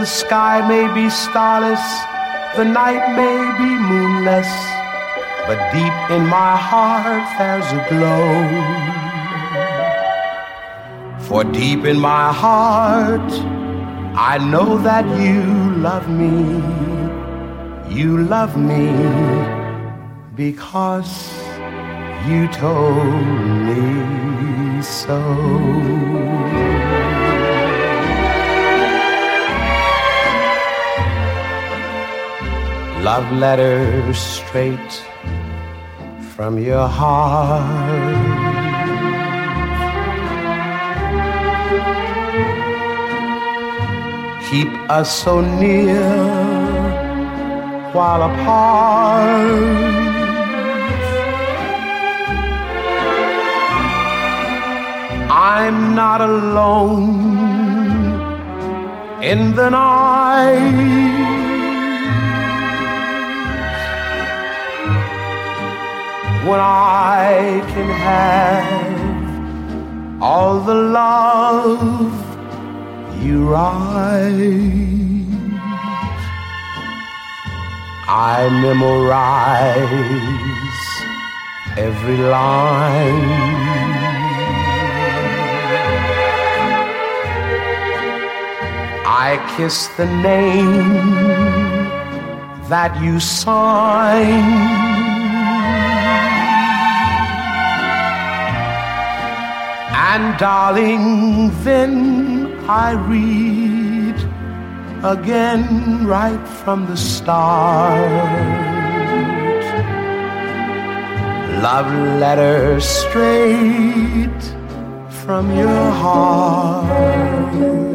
The sky may be starless, the night may be moonless, but deep in my heart there's a glow. For deep in my heart I know that you love me. You love me because you told me so. Love letters straight from your heart. Keep us so near while apart. I'm not alone in the night. When I can have all the love you write, I memorize every line. I kiss the name that you sign. And darling, then I read again right from the start. Love letters straight from your heart.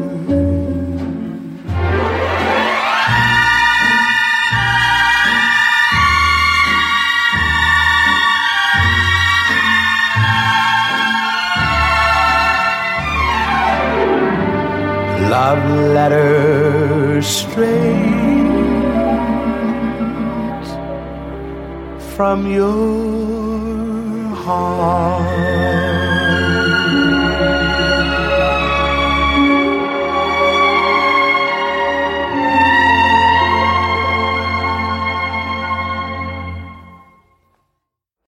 Love letters straight from your heart.